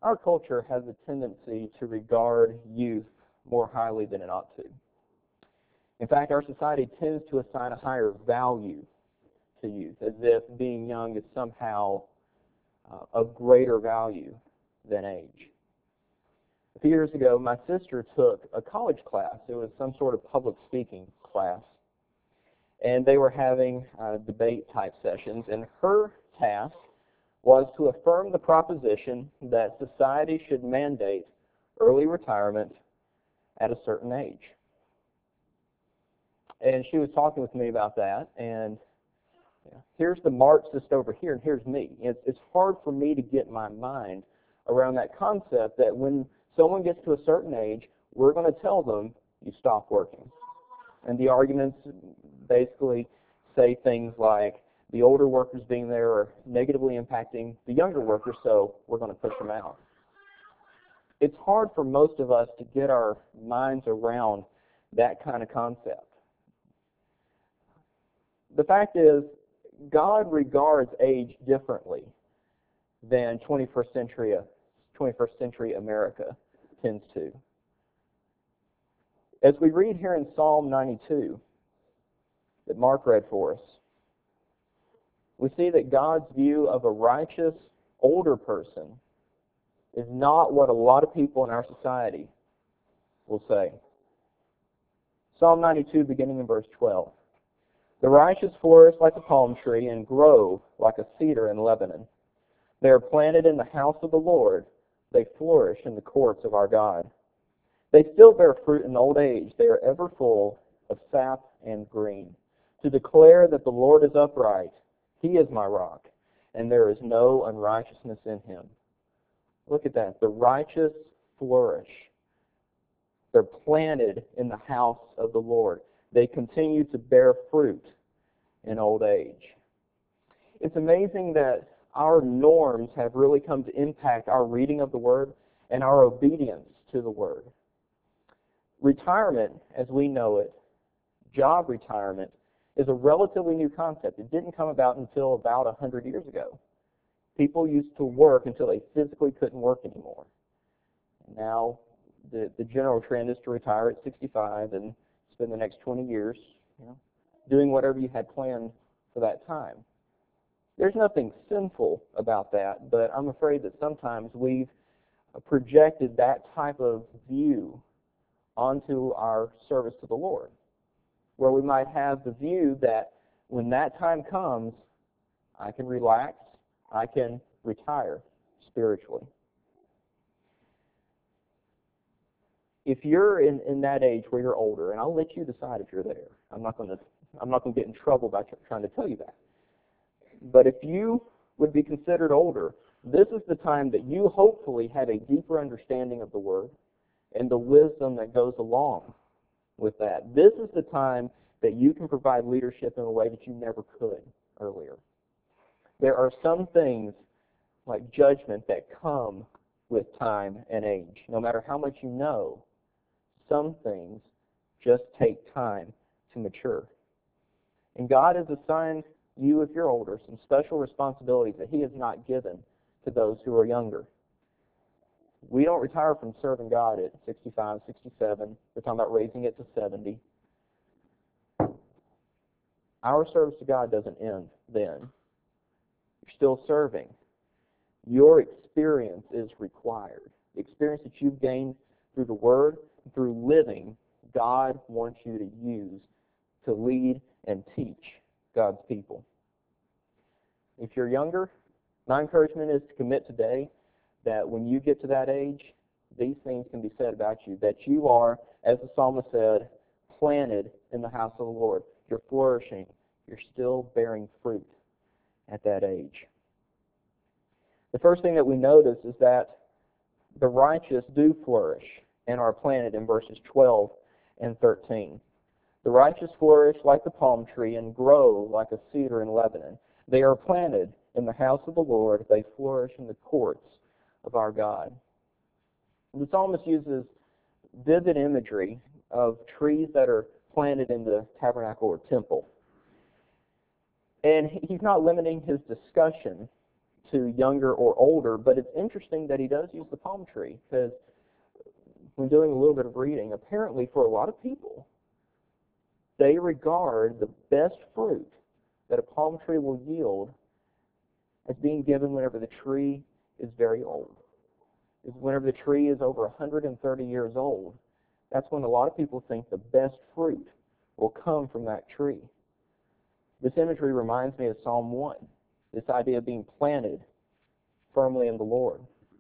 Our culture has a tendency to regard youth more highly than it ought to. In fact, our society tends to assign a higher value to youth, as if being young is somehow of greater value than age. A few years ago, my sister took a college class. It was some sort of public speaking class, and they were having debate-type sessions, and her task was to affirm the proposition that society should mandate early retirement at a certain age. And she was talking with me about that, and here's the Marxist over here, and here's me. It's hard for me to get my mind around that concept that when someone gets to a certain age, we're going to tell them, you stop working. And the arguments basically say things like, the older workers being there are negatively impacting the younger workers, so we're going to push them out. It's hard for most of us to get our minds around that kind of concept. The fact is, God regards age differently than 21st century America tends to. As we read here in Psalm 92 that Mark read for us, we see that God's view of a righteous older person is not what a lot of people in our society will say. Psalm 92, beginning in verse 12. The righteous flourish like a palm tree and grow like a cedar in Lebanon. They are planted in the house of the Lord. They flourish in the courts of our God. They still bear fruit in old age. They are ever full of sap and green, to declare that the Lord is upright. He is my rock, and there is no unrighteousness in him. Look at that. The righteous flourish. They're planted in the house of the Lord. They continue to bear fruit in old age. It's amazing that our norms have really come to impact our reading of the Word and our obedience to the Word. Retirement, as we know it, job retirement, is a relatively new concept. It didn't come about until about 100 years ago. People used to work until they physically couldn't work anymore. Now, the general trend is to retire at 65 and spend the next 20 years doing whatever you had planned for that time. There's nothing sinful about that, but I'm afraid that sometimes we've projected that type of view onto our service to the Lord, where we might have the view that when that time comes, I can relax, I can retire spiritually. If you're in that age where you're older, and I'll let you decide if you're there. I'm not going to get in trouble by trying to tell you that. But if you would be considered older, this is the time that you hopefully have a deeper understanding of the Word and the wisdom that goes along with that. This is the time that you can provide leadership in a way that you never could earlier. There are some things like judgment that come with time and age. No matter how much you know, some things just take time to mature. And God has assigned you, if you're older, some special responsibilities that He has not given to those who are younger. We don't retire from serving God at 65, 67. We're talking about raising it to 70. Our service to God doesn't end then. You're still serving. Your experience is required. The experience that you've gained through the Word, through living, God wants you to use to lead and teach God's people. If you're younger, my encouragement is to commit today that when you get to that age, these things can be said about you, that you are, as the psalmist said, planted in the house of the Lord. You're flourishing. You're still bearing fruit at that age. The first thing that we notice is that the righteous do flourish and are planted in verses 12 and 13. The righteous flourish like the palm tree and grow like a cedar in Lebanon. They are planted in the house of the Lord. They flourish in the courts of our God. The psalmist uses vivid imagery of trees that are planted in the tabernacle or temple. And he's not limiting his discussion to younger or older, but it's interesting that he does use the palm tree, because when doing a little bit of reading, apparently for a lot of people, they regard the best fruit that a palm tree will yield as being given whenever the tree is very old. Whenever the tree is over 130 years old, that's when a lot of people think the best fruit will come from that tree. This imagery reminds me of Psalm 1, this idea of being planted firmly in the Lord.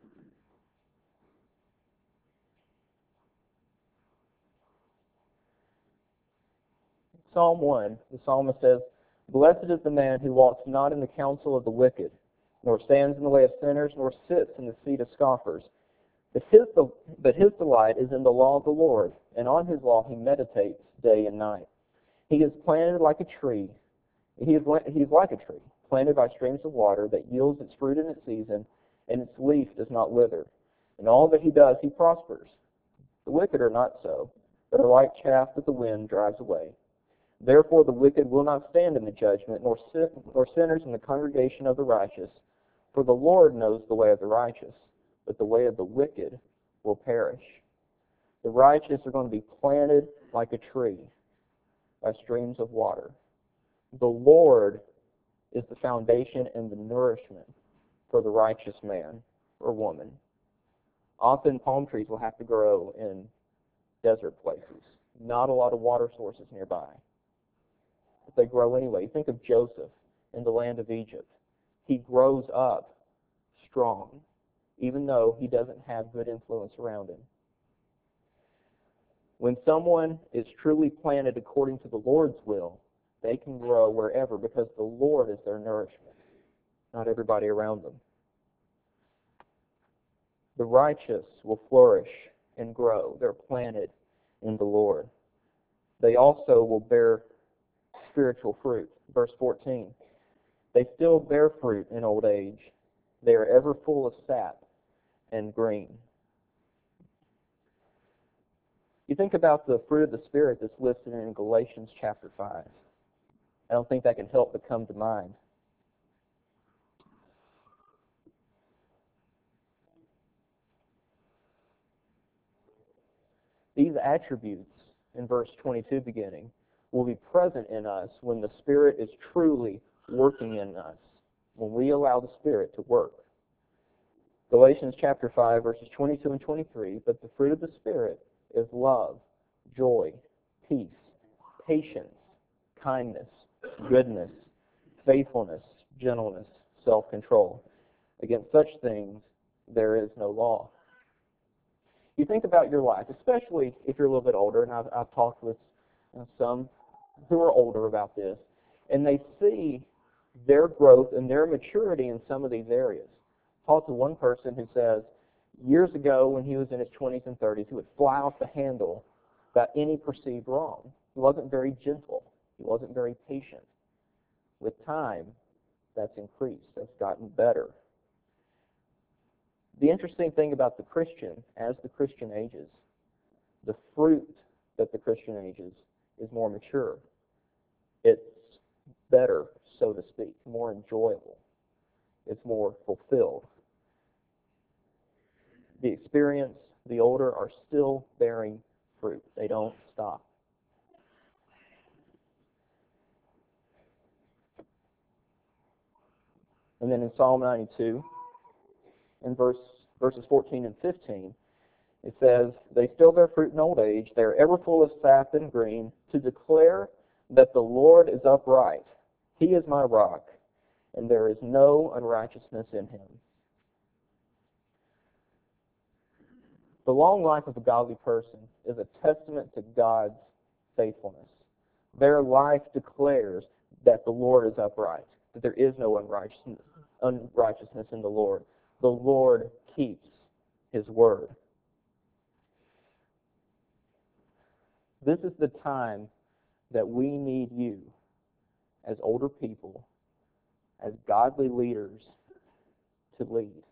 Psalm 1, the psalmist says, "Blessed is the man who walks not in the counsel of the wicked, nor stands in the way of sinners, nor sits in the seat of scoffers. But his delight is in the law of the Lord, and on his law he meditates day and night. He is planted like a tree. He is like a tree, planted by streams of water, that yields its fruit in its season, and its leaf does not wither. In all that he does, he prospers. The wicked are not so, but are like chaff that the wind drives away. Therefore the wicked will not stand in the judgment, nor sinners in the congregation of the righteous. For the Lord knows the way of the righteous, but the way of the wicked will perish." The righteous are going to be planted like a tree by streams of water. The Lord is the foundation and the nourishment for the righteous man or woman. Often palm trees will have to grow in desert places, not a lot of water sources nearby. But they grow anyway. Think of Joseph in the land of Egypt. He grows up strong, even though he doesn't have good influence around him. When someone is truly planted according to the Lord's will, they can grow wherever, because the Lord is their nourishment, not everybody around them. The righteous will flourish and grow. They're planted in the Lord. They also will bear spiritual fruit. Verse 14, "They still bear fruit in old age. They are ever full of sap and green." You think about the fruit of the Spirit that's listed in Galatians chapter 5. I don't think that can help but come to mind. These attributes in verse 22 beginning will be present in us when the Spirit is truly working in us, when we allow the Spirit to work. Galatians chapter 5, verses 22 and 23, "But the fruit of the Spirit is love, joy, peace, patience, kindness, goodness, faithfulness, gentleness, self-control. Against such things there is no law." You think about your life, especially if you're a little bit older, and I've talked with some who are older about this, and they see their growth and their maturity in some of these areas. I talked to one person who says years ago when he was in his 20s and 30s, he would fly off the handle about any perceived wrong. He wasn't very gentle. He wasn't very patient. With time, that's increased. That's gotten better. The interesting thing about the Christian, as the Christian ages, the fruit that the Christian ages is more mature. It's better, so to speak, more enjoyable. It's more fulfilled. The experienced, the older, are still bearing fruit. They don't stop. And then in Psalm 92, in verses 14 and 15, it says, "They still bear fruit in old age. They are ever full of sap and green, to declare that the Lord is upright. He is my rock, and there is no unrighteousness in him." The long life of a godly person is a testament to God's faithfulness. Their life declares that the Lord is upright, that there is no unrighteousness in the Lord. The Lord keeps his word. This is the time that we need you as older people, as godly leaders, to lead.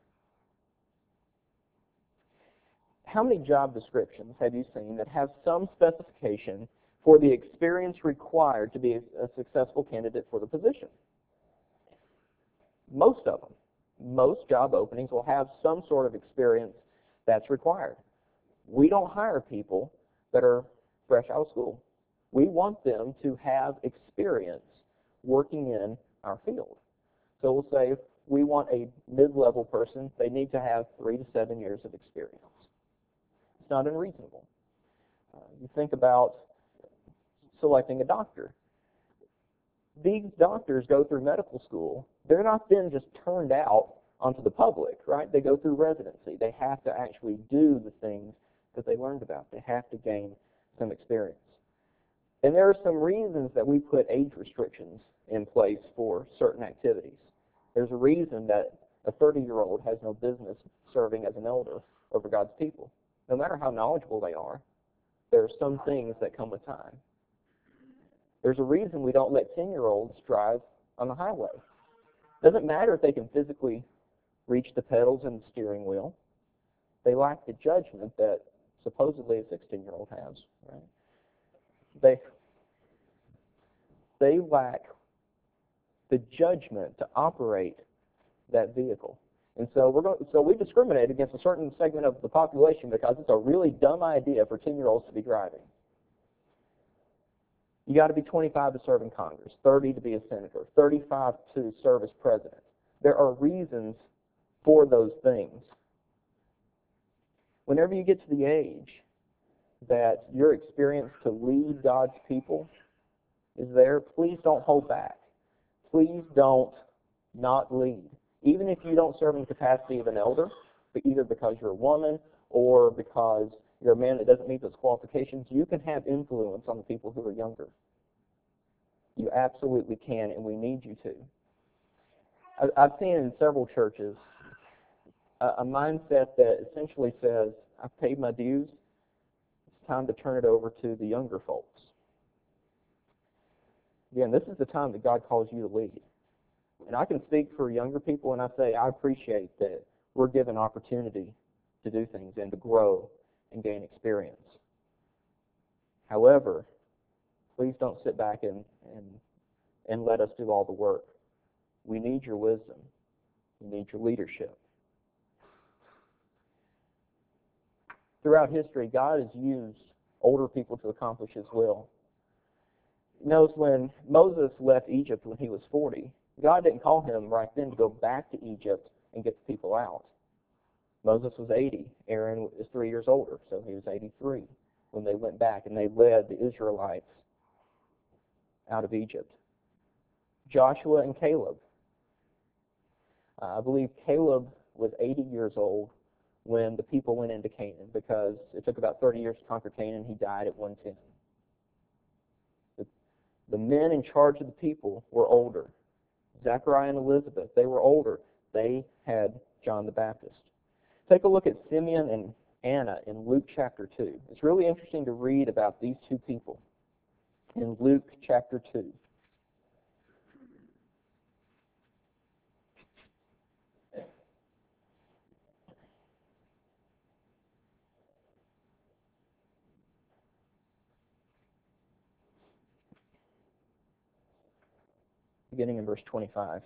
How many job descriptions have you seen that have some specification for the experience required to be a successful candidate for the position? Most of them. most job openings will have some sort of experience that's required. We don't hire people that are fresh out of school. We want them to have experience working in our field. So we'll say if we want a mid-level person, they need to have 3 to 7 years of experience. It's not unreasonable. You think about selecting a doctor. These doctors go through medical school. They're not then just turned out onto the public, right? They go through residency. They have to actually do the things that they learned about. They have to gain some experience. And there are some reasons that we put age restrictions in place for certain activities. There's a reason that a 30-year-old has no business serving as an elder over God's people. No matter how knowledgeable they are, there are some things that come with time. There's a reason we don't let 10-year-olds drive on the highway. It doesn't matter if they can physically reach the pedals and the steering wheel. They lack the judgment that supposedly a 16-year-old has. Right? They lack the judgment to operate that vehicle. And so we discriminate against a certain segment of the population because it's a really dumb idea for 10-year-olds to be driving. You got to be 25 to serve in Congress, 30 to be a senator, 35 to serve as president. There are reasons for those things. Whenever you get to the age that your experience to lead God's people is there, please don't hold back. Please don't not lead. Even if you don't serve in the capacity of an elder, but either because you're a woman or because you're a man that doesn't meet those qualifications, you can have influence on the people who are younger. You absolutely can, and we need you to. I've seen in several churches a mindset that essentially says, I've paid my dues, it's time to turn it over to the younger folks. Again, this is the time that God calls you to lead. And I can speak for younger people, and I say I appreciate that we're given opportunity to do things and to grow and gain experience. However, please don't sit back and let us do all the work. We need your wisdom. We need your leadership. Throughout history, God has used older people to accomplish His will. Notice when Moses left Egypt when he was 40, God didn't call him right then to go back to Egypt and get the people out. Moses was 80. Aaron is 3 years older, so he was 83 when they went back and they led the Israelites out of Egypt. Joshua and Caleb. I believe Caleb was 80 years old when the people went into Canaan because it took about 30 years to conquer Canaan. He died at 110. The men in charge of the people were older. Zechariah and Elizabeth, they were older. They had John the Baptist. Take a look at Simeon and Anna in Luke chapter 2. It's really interesting to read about these two people in Luke chapter 2. Beginning in verse 25.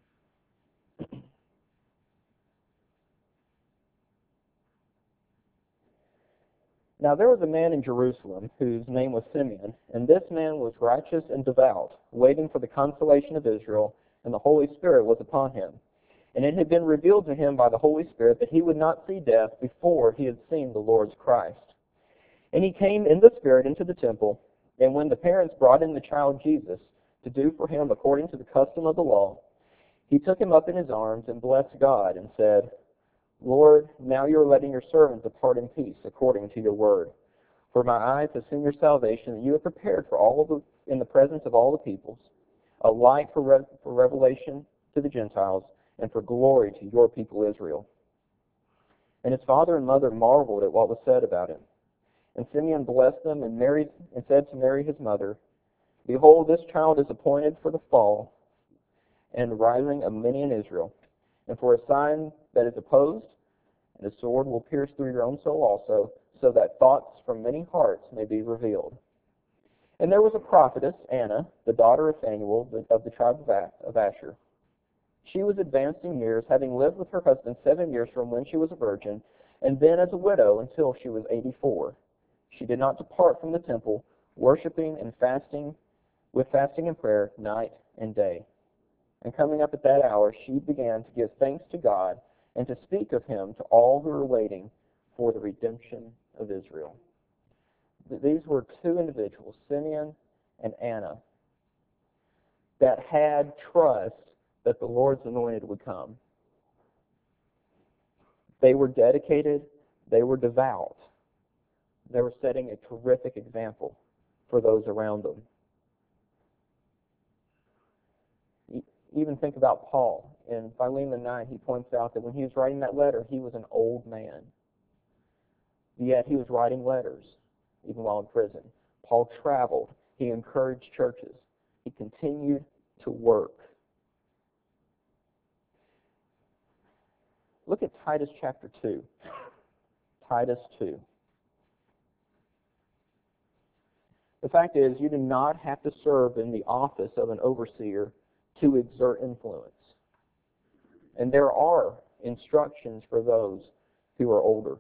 Now there was a man in Jerusalem whose name was Simeon, and this man was righteous and devout, waiting for the consolation of Israel, and the Holy Spirit was upon him. And it had been revealed to him by the Holy Spirit that he would not see death before he had seen the Lord's Christ. And he came in the Spirit into the temple, and when the parents brought in the child Jesus to do for him according to the custom of the law, he took him up in his arms and blessed God and said, Lord, now you are letting your servant depart in peace according to your word. For my eyes have seen your salvation that you have prepared in the presence of all the peoples, a light for revelation to the Gentiles and for glory to your people Israel. And his father and mother marveled at what was said about him. And Simeon blessed them and said to Mary his mother, Behold, this child is appointed for the fall and rising of many in Israel, and for a sign that is opposed, and a sword will pierce through your own soul also, so that thoughts from many hearts may be revealed. And there was a prophetess, Anna, the daughter of Phanuel, of the tribe of Asher. She was advanced in years, having lived with her husband 7 years from when she was a virgin, and then as a widow until she was 84. She did not depart from the temple, worshiping and fasting, with fasting and prayer night and day. And coming up at that hour, she began to give thanks to God and to speak of him to all who were waiting for the redemption of Israel. These were two individuals, Simeon and Anna, that had trust that the Lord's anointed would come. They were dedicated, they were devout. They were setting a terrific example for those around them. Even think about Paul. In Philemon 9, he points out that when he was writing that letter, he was an old man. Yet he was writing letters, even while in prison. Paul traveled. He encouraged churches. He continued to work. Look at Titus chapter 2. Titus 2. The fact is, you do not have to serve in the office of an overseer to exert influence. And there are instructions for those who are older.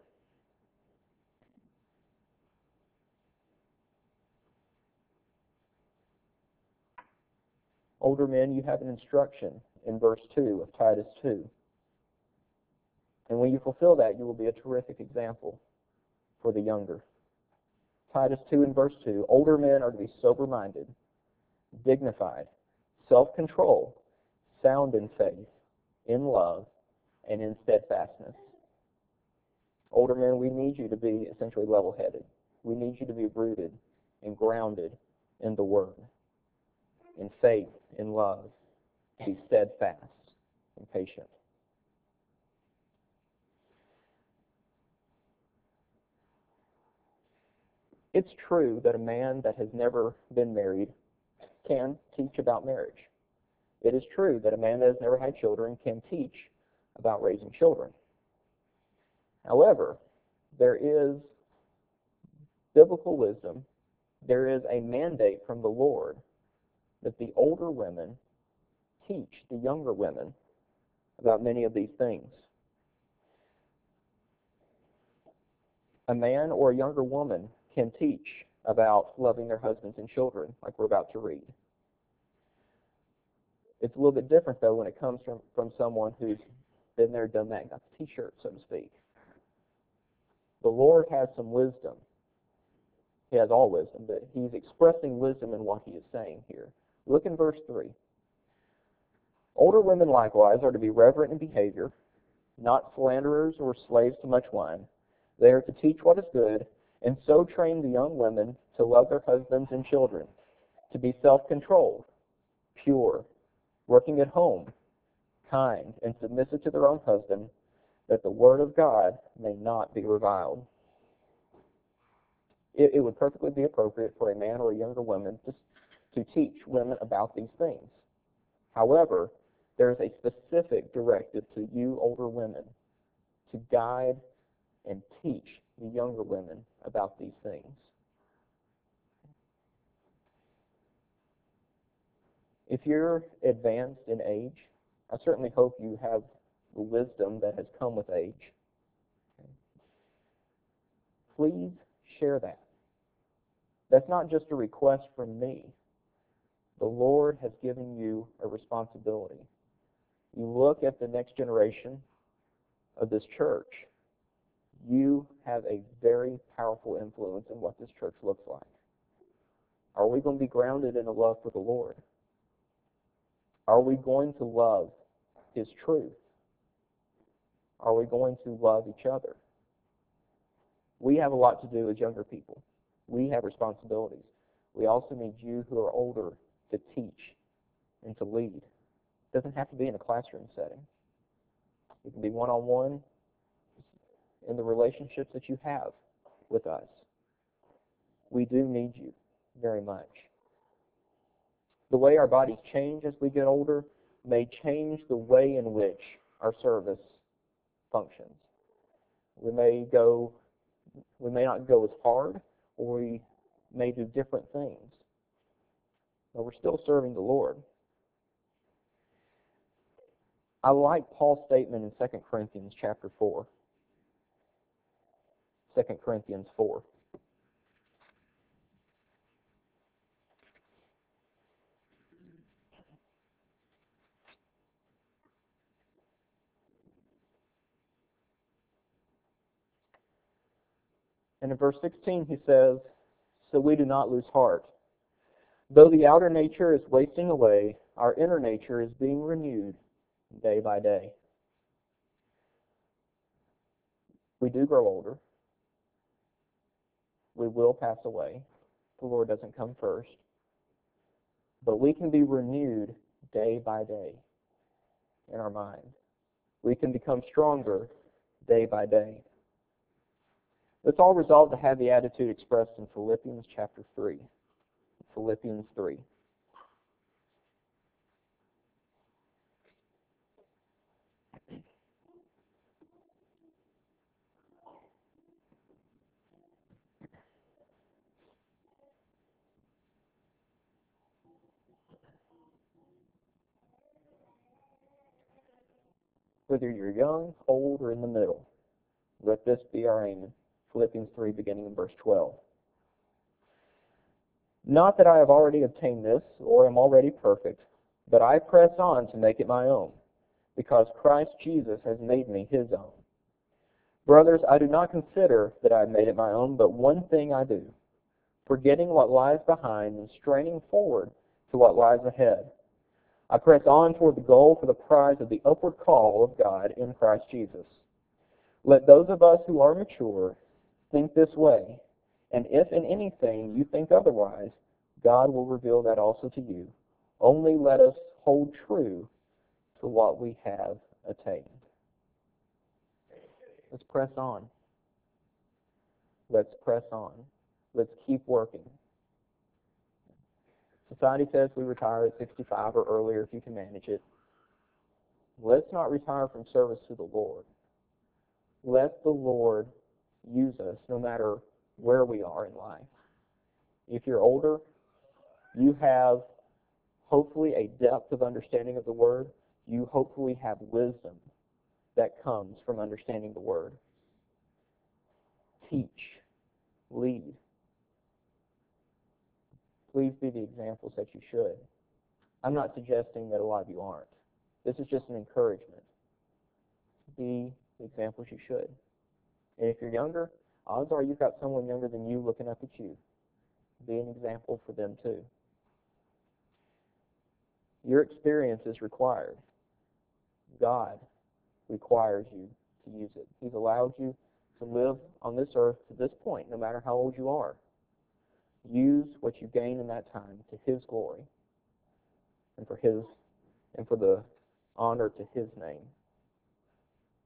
Older men, you have an instruction in verse 2 of Titus 2. And when you fulfill that, you will be a terrific example for the younger. Titus 2 and verse 2, older men are to be sober-minded, dignified, self-controlled, sound in faith, in love, and in steadfastness. Older men, we need you to be essentially level-headed. We need you to be rooted and grounded in the Word, in faith, in love, to be steadfast and patient. It's true that a man that has never been married can teach about marriage. It is true that a man that has never had children can teach about raising children. However, there is biblical wisdom, there is a mandate from the Lord that the older women teach the younger women about many of these things. A man or a younger woman can teach about loving their husbands and children, like we're about to read. It's a little bit different, though, when it comes from someone who's been there, done that, got the t-shirt, so to speak. The Lord has some wisdom. He has all wisdom, but he's expressing wisdom in what he is saying here. Look in verse 3. Older women likewise are to be reverent in behavior, not slanderers or slaves to much wine. They are to teach what is good, and so train the young women to love their husbands and children, to be self-controlled, pure, working at home, kind, and submissive to their own husband, that the word of God may not be reviled. It would perfectly be appropriate for a man or a younger woman to teach women about these things. However, there is a specific directive to you older women to guide and teach the younger women about these things. If you're advanced in age, I certainly hope you have the wisdom that has come with age. Please share that. That's not just a request from me. The Lord has given you a responsibility. You look at the next generation of this church, you have a very powerful influence in what this church looks like. Are we going to be grounded in a love for the Lord? Are we going to love His truth? Are we going to love each other? We have a lot to do as younger people. We have responsibilities. We also need you who are older to teach and to lead. It doesn't have to be in a classroom setting. It can be one-on-one in the relationships that you have with us. We do need you very much. The way our bodies change as we get older may change the way in which our service functions. We may not go as hard, or we may do different things, but we're still serving the Lord. I like Paul's statement in 2 Corinthians chapter 4. 2 Corinthians 4. And in verse 16 he says, "So we do not lose heart. Though the outer nature is wasting away, our inner nature is being renewed day by day." We do grow older. We will pass away. The Lord doesn't come first. But we can be renewed day by day in our mind. We can become stronger day by day. Let's all resolve to have the attitude expressed in Philippians chapter 3. Philippians 3. Whether you're young, old, or in the middle, let this be our aim. Philippians 3, beginning in verse 12. "Not that I have already obtained this, or am already perfect, but I press on to make it my own, because Christ Jesus has made me his own. Brothers, I do not consider that I have made it my own, but one thing I do, forgetting what lies behind and straining forward to what lies ahead. I press on toward the goal for the prize of the upward call of God in Christ Jesus. Let those of us who are mature think this way, and if in anything you think otherwise, God will reveal that also to you. Only let us hold true to what we have attained." Let's press on. Let's press on. Let's keep working. Society says we retire at 65 or earlier if you can manage it. Let's not retire from service to the Lord. Let the Lord use us no matter where we are in life. If you're older, you have hopefully a depth of understanding of the Word. You hopefully have wisdom that comes from understanding the Word. Teach. Lead. Please be the examples that you should. I'm not suggesting that a lot of you aren't. This is just an encouragement. Be the examples you should. And if you're younger, odds are you've got someone younger than you looking up at you. Be an example for them too. Your experience is required. God requires you to use it. He's allowed you to live on this earth to this point, no matter how old you are. Use what you gain in that time to His glory and for the honor to His name.